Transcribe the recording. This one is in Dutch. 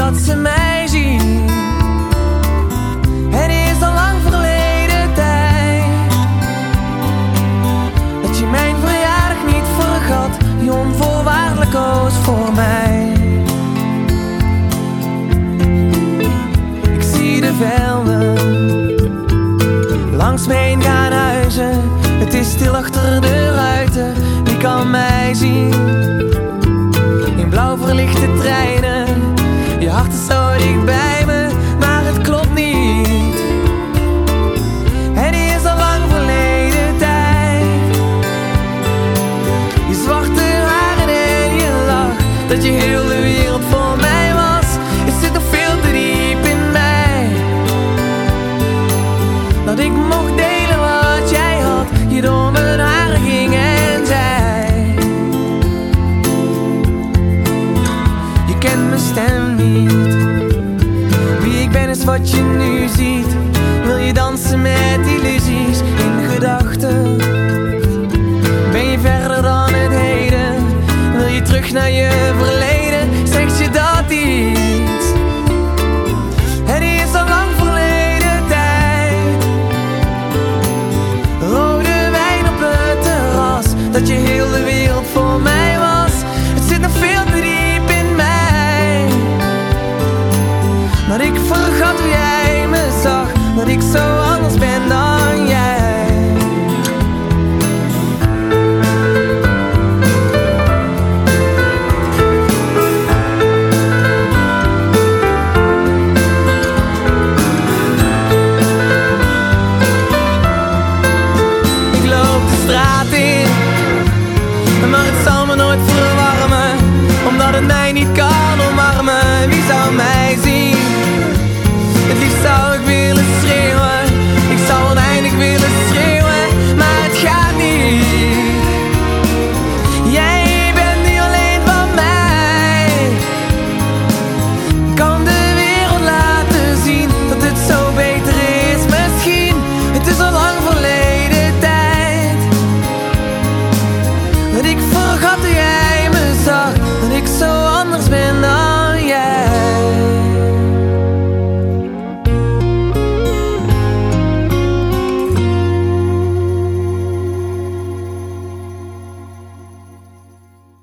dat ze mij zien. Het is al lang verleden tijd dat je mijn verjaardag niet vergat, die onvoorwaardelijk koos voor mij. Ik zie de velden langs me heen gaan huizen. Het is stil achter de ruiten, wie kan mij zien? In blauw verlichte treinen, je hart is zo dicht bij me, maar het klopt niet. Het is al lang verleden tijd. Je zwarte haren en je lach, dat je heel de wereld voor mij was. Het zit nog veel te diep in mij, dat ik mocht delen wat jij had, je door mijn haren ging en zei. Je kent mijn stem niet, wie ik ben is wat je nu ziet. Wil je dansen met illusies in gedachten? Ben je verder dan het heden? Wil je terug naar je verleden? Zegt je dat iets? Het is al lang verleden tijd. Rode wijn op het terras, dat je